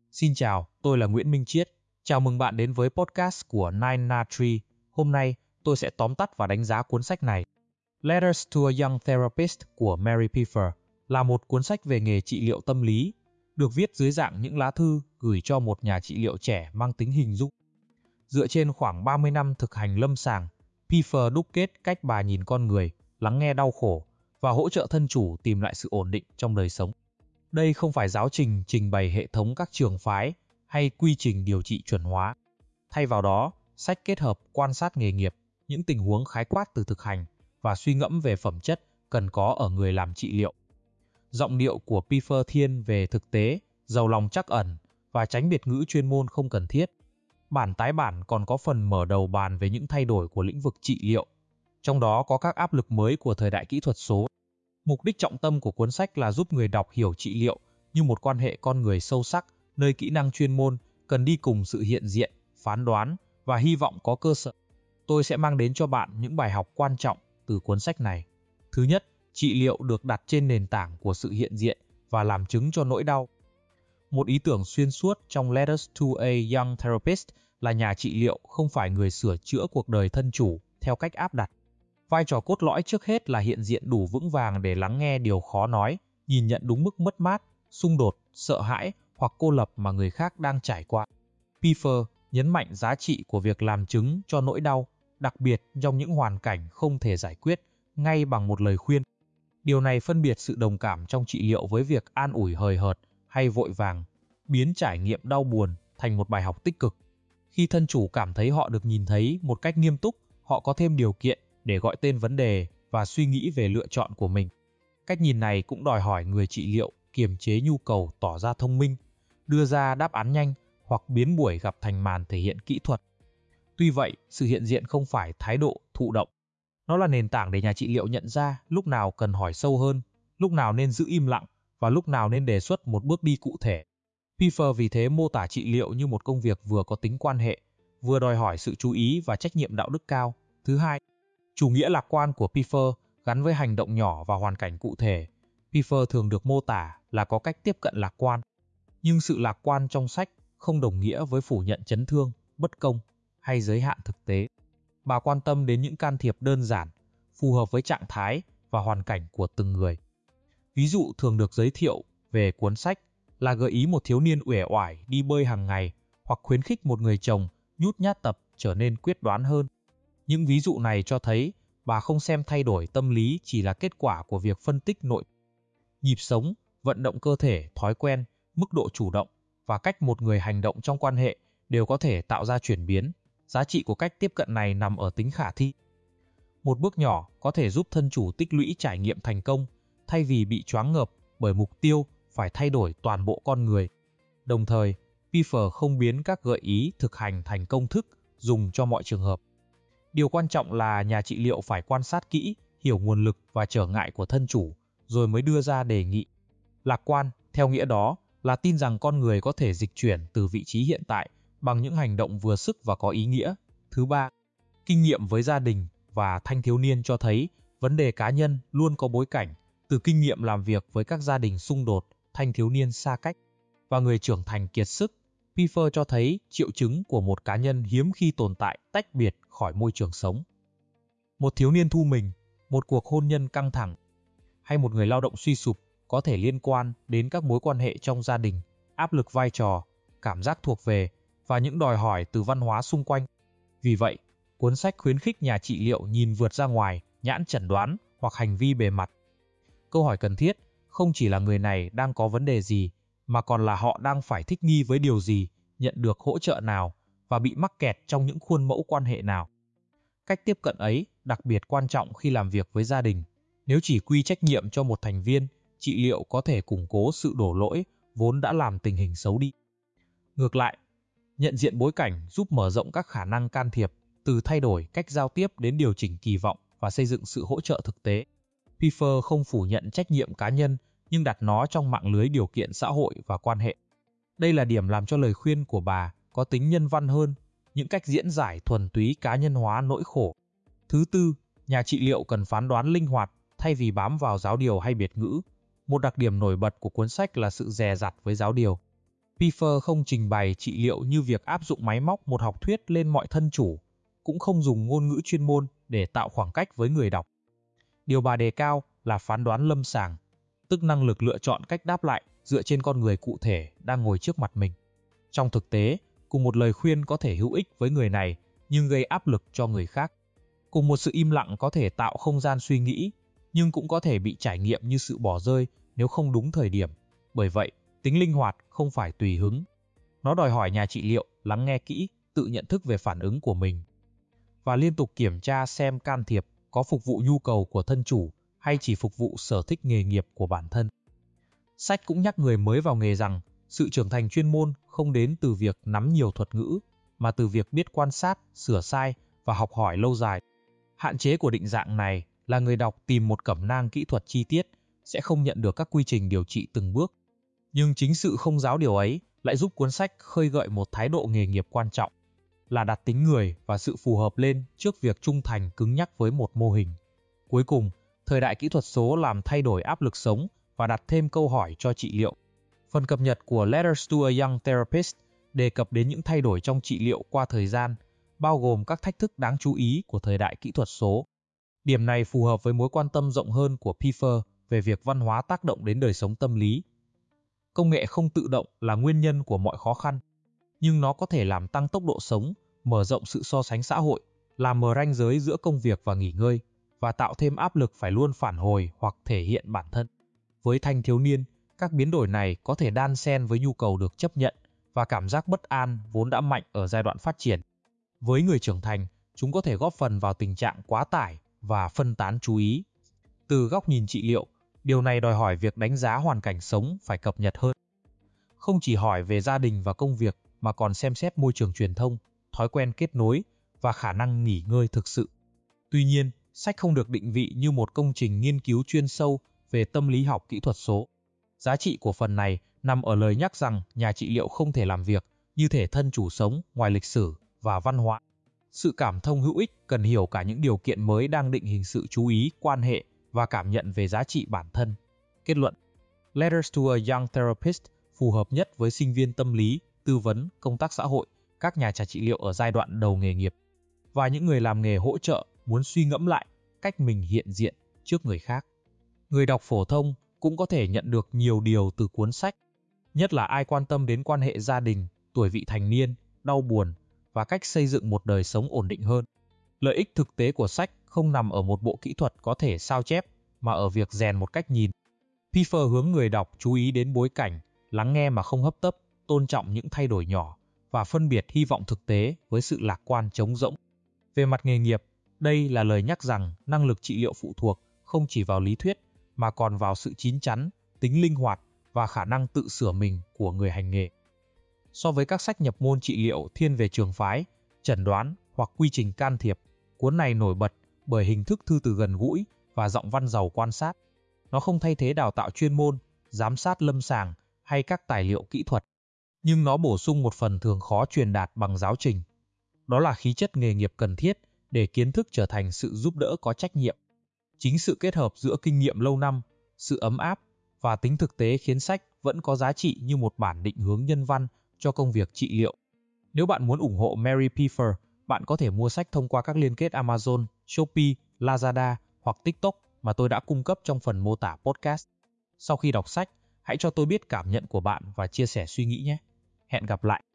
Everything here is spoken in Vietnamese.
Xin chào, tôi là Nguyễn Minh Chiết. Chào mừng bạn đến với podcast của Nine Na Tree. Hôm nay, tôi sẽ tóm tắt và đánh giá cuốn sách này. Letters to a Young Therapist của Mary Pipher là một cuốn sách về nghề trị liệu tâm lý, được viết dưới dạng những lá thư gửi cho một nhà trị liệu trẻ mang tính hình dung. Dựa trên khoảng 30 năm thực hành lâm sàng, Pipher đúc kết cách bà nhìn con người, lắng nghe đau khổ và hỗ trợ thân chủ tìm lại sự ổn định trong đời sống. Đây không phải giáo trình trình bày hệ thống các trường phái hay quy trình điều trị chuẩn hóa. Thay vào đó, sách kết hợp quan sát nghề nghiệp, những tình huống khái quát từ thực hành và suy ngẫm về phẩm chất cần có ở người làm trị liệu. Giọng điệu của Pipher thiên về thực tế, giàu lòng trắc ẩn và tránh biệt ngữ chuyên môn không cần thiết. Bản tái bản còn có phần mở đầu bàn về những thay đổi của lĩnh vực trị liệu, trong đó có các áp lực mới của thời đại kỹ thuật số. Mục đích trọng tâm của cuốn sách là giúp người đọc hiểu trị liệu như một quan hệ con người sâu sắc, nơi kỹ năng chuyên môn cần đi cùng sự hiện diện, phán đoán và hy vọng có cơ sở. Tôi sẽ mang đến cho bạn những bài học quan trọng từ cuốn sách này. Thứ nhất, trị liệu được đặt trên nền tảng của sự hiện diện và làm chứng cho nỗi đau. Một ý tưởng xuyên suốt trong Letters to a Young Therapist là nhà trị liệu không phải người sửa chữa cuộc đời thân chủ theo cách áp đặt. Vai trò cốt lõi trước hết là hiện diện đủ vững vàng để lắng nghe điều khó nói, nhìn nhận đúng mức mất mát, xung đột, sợ hãi hoặc cô lập mà người khác đang trải qua. Pipher nhấn mạnh giá trị của việc làm chứng cho nỗi đau, đặc biệt trong những hoàn cảnh không thể giải quyết ngay bằng một lời khuyên. Điều này phân biệt sự đồng cảm trong trị liệu với việc an ủi hời hợt hay vội vàng, biến trải nghiệm đau buồn thành một bài học tích cực. Khi thân chủ cảm thấy họ được nhìn thấy một cách nghiêm túc, họ có thêm điều kiện để gọi tên vấn đề và suy nghĩ về lựa chọn của mình. Cách nhìn này cũng đòi hỏi người trị liệu kiềm chế nhu cầu tỏ ra thông minh, đưa ra đáp án nhanh hoặc biến buổi gặp thành màn thể hiện kỹ thuật. Tuy vậy, sự hiện diện không phải thái độ thụ động. Nó là nền tảng để nhà trị liệu nhận ra lúc nào cần hỏi sâu hơn, lúc nào nên giữ im lặng và lúc nào nên đề xuất một bước đi cụ thể. Pipher vì thế mô tả trị liệu như một công việc vừa có tính quan hệ, vừa đòi hỏi sự chú ý và trách nhiệm đạo đức cao. Thứ hai, chủ nghĩa lạc quan của Pipher gắn với hành động nhỏ và hoàn cảnh cụ thể. Pipher thường được mô tả là có cách tiếp cận lạc quan. Nhưng sự lạc quan trong sách không đồng nghĩa với phủ nhận chấn thương, bất công hay giới hạn thực tế. Bà quan tâm đến những can thiệp đơn giản, phù hợp với trạng thái và hoàn cảnh của từng người. Ví dụ thường được giới thiệu về cuốn sách là gợi ý một thiếu niên uể oải đi bơi hàng ngày hoặc khuyến khích một người chồng nhút nhát tập trở nên quyết đoán hơn. Những ví dụ này cho thấy bà không xem thay đổi tâm lý chỉ là kết quả của việc phân tích nội nhịp sống, vận động cơ thể, thói quen, mức độ chủ động và cách một người hành động trong quan hệ đều có thể tạo ra chuyển biến. Giá trị của cách tiếp cận này nằm ở tính khả thi. Một bước nhỏ có thể giúp thân chủ tích lũy trải nghiệm thành công thay vì bị choáng ngợp bởi mục tiêu phải thay đổi toàn bộ con người. Đồng thời, Pipher không biến các gợi ý thực hành thành công thức dùng cho mọi trường hợp. Điều quan trọng là nhà trị liệu phải quan sát kỹ, hiểu nguồn lực và trở ngại của thân chủ, rồi mới đưa ra đề nghị. Lạc quan, theo nghĩa đó, là tin rằng con người có thể dịch chuyển từ vị trí hiện tại bằng những hành động vừa sức và có ý nghĩa. Thứ ba, kinh nghiệm với gia đình và thanh thiếu niên cho thấy vấn đề cá nhân luôn có bối cảnh, từ kinh nghiệm làm việc với các gia đình xung đột, thanh thiếu niên xa cách và người trưởng thành kiệt sức. Pipher cho thấy triệu chứng của một cá nhân hiếm khi tồn tại tách biệt khỏi môi trường sống. Một thiếu niên thu mình, một cuộc hôn nhân căng thẳng, hay một người lao động suy sụp có thể liên quan đến các mối quan hệ trong gia đình, áp lực vai trò, cảm giác thuộc về và những đòi hỏi từ văn hóa xung quanh. Vì vậy, cuốn sách khuyến khích nhà trị liệu nhìn vượt ra ngoài nhãn chẩn đoán hoặc hành vi bề mặt. Câu hỏi cần thiết không chỉ là người này đang có vấn đề gì, mà còn là họ đang phải thích nghi với điều gì, nhận được hỗ trợ nào và bị mắc kẹt trong những khuôn mẫu quan hệ nào. Cách tiếp cận ấy đặc biệt quan trọng khi làm việc với gia đình. Nếu chỉ quy trách nhiệm cho một thành viên, trị liệu có thể củng cố sự đổ lỗi vốn đã làm tình hình xấu đi. Ngược lại, nhận diện bối cảnh giúp mở rộng các khả năng can thiệp, từ thay đổi cách giao tiếp đến điều chỉnh kỳ vọng và xây dựng sự hỗ trợ thực tế. Pipher không phủ nhận trách nhiệm cá nhân, nhưng đặt nó trong mạng lưới điều kiện xã hội và quan hệ. Đây là điểm làm cho lời khuyên của bà có tính nhân văn hơn những cách diễn giải thuần túy cá nhân hóa nỗi khổ. Thứ tư, nhà trị liệu cần phán đoán linh hoạt thay vì bám vào giáo điều hay biệt ngữ. Một đặc điểm nổi bật của cuốn sách là sự dè dặt với giáo điều. Pfeffer không trình bày trị liệu như việc áp dụng máy móc một học thuyết lên mọi thân chủ, cũng không dùng ngôn ngữ chuyên môn để tạo khoảng cách với người đọc. Điều bà đề cao là phán đoán lâm sàng, tức năng lực lựa chọn cách đáp lại dựa trên con người cụ thể đang ngồi trước mặt mình. Trong thực tế, cùng một lời khuyên có thể hữu ích với người này nhưng gây áp lực cho người khác. Cùng một sự im lặng có thể tạo không gian suy nghĩ, nhưng cũng có thể bị trải nghiệm như sự bỏ rơi nếu không đúng thời điểm. Bởi vậy, tính linh hoạt không phải tùy hứng. Nó đòi hỏi nhà trị liệu lắng nghe kỹ, tự nhận thức về phản ứng của mình và liên tục kiểm tra xem can thiệp có phục vụ nhu cầu của thân chủ hay chỉ phục vụ sở thích nghề nghiệp của bản thân. Sách cũng nhắc người mới vào nghề rằng sự trưởng thành chuyên môn không đến từ việc nắm nhiều thuật ngữ, mà từ việc biết quan sát, sửa sai và học hỏi lâu dài. Hạn chế của định dạng này là người đọc tìm một cẩm nang kỹ thuật chi tiết sẽ không nhận được các quy trình điều trị từng bước. Nhưng chính sự không giáo điều ấy lại giúp cuốn sách khơi gợi một thái độ nghề nghiệp quan trọng, là đặt tính người và sự phù hợp lên trước việc trung thành cứng nhắc với một mô hình. Cuối cùng, thời đại kỹ thuật số làm thay đổi áp lực sống và đặt thêm câu hỏi cho trị liệu. Phần cập nhật của Letters to a Young Therapist đề cập đến những thay đổi trong trị liệu qua thời gian, bao gồm các thách thức đáng chú ý của thời đại kỹ thuật số. Điểm này phù hợp với mối quan tâm rộng hơn của Pfeffer về việc văn hóa tác động đến đời sống tâm lý. Công nghệ không tự động là nguyên nhân của mọi khó khăn, nhưng nó có thể làm tăng tốc độ sống, mở rộng sự so sánh xã hội, làm mờ ranh giới giữa công việc và nghỉ ngơi, và tạo thêm áp lực phải luôn phản hồi hoặc thể hiện bản thân. Với thanh thiếu niên, các biến đổi này có thể đan xen với nhu cầu được chấp nhận và cảm giác bất an vốn đã mạnh ở giai đoạn phát triển. Với người trưởng thành, chúng có thể góp phần vào tình trạng quá tải và phân tán chú ý. Từ góc nhìn trị liệu, điều này đòi hỏi việc đánh giá hoàn cảnh sống phải cập nhật hơn. Không chỉ hỏi về gia đình và công việc mà còn xem xét môi trường truyền thông, thói quen kết nối và khả năng nghỉ ngơi thực sự. Tuy nhiên, sách không được định vị như một công trình nghiên cứu chuyên sâu về tâm lý học kỹ thuật số. Giá trị của phần này nằm ở lời nhắc rằng nhà trị liệu không thể làm việc như thể thân chủ sống ngoài lịch sử và văn hóa. Sự cảm thông hữu ích cần hiểu cả những điều kiện mới đang định hình sự chú ý, quan hệ và cảm nhận về giá trị bản thân. Kết luận: Letters to a Young Therapist phù hợp nhất với sinh viên tâm lý, tư vấn, công tác xã hội, các nhà trị liệu ở giai đoạn đầu nghề nghiệp, và những người làm nghề hỗ trợ muốn suy ngẫm lại cách mình hiện diện trước người khác. Người đọc phổ thông cũng có thể nhận được nhiều điều từ cuốn sách, nhất là ai quan tâm đến quan hệ gia đình, tuổi vị thành niên, đau buồn và cách xây dựng một đời sống ổn định hơn. Lợi ích thực tế của sách không nằm ở một bộ kỹ thuật có thể sao chép, mà ở việc rèn một cách nhìn. Pfeffer hướng người đọc chú ý đến bối cảnh, lắng nghe mà không hấp tấp, tôn trọng những thay đổi nhỏ và phân biệt hy vọng thực tế với sự lạc quan trống rỗng. Về mặt nghề nghiệp, đây là lời nhắc rằng năng lực trị liệu phụ thuộc không chỉ vào lý thuyết mà còn vào sự chín chắn, tính linh hoạt và khả năng tự sửa mình của người hành nghề. So với các sách nhập môn trị liệu thiên về trường phái, chẩn đoán hoặc quy trình can thiệp, cuốn này nổi bật bởi hình thức thư từ gần gũi và giọng văn giàu quan sát. Nó không thay thế đào tạo chuyên môn, giám sát lâm sàng hay các tài liệu kỹ thuật, nhưng nó bổ sung một phần thường khó truyền đạt bằng giáo trình. Đó là khí chất nghề nghiệp cần thiết để kiến thức trở thành sự giúp đỡ có trách nhiệm. Chính sự kết hợp giữa kinh nghiệm lâu năm, sự ấm áp và tính thực tế khiến sách vẫn có giá trị như một bản định hướng nhân văn cho công việc trị liệu. Nếu bạn muốn ủng hộ Mary Pfeffer, bạn có thể mua sách thông qua các liên kết Amazon, Shopee, Lazada hoặc TikTok mà tôi đã cung cấp trong phần mô tả podcast. Sau khi đọc sách, hãy cho tôi biết cảm nhận của bạn và chia sẻ suy nghĩ nhé. Hẹn gặp lại!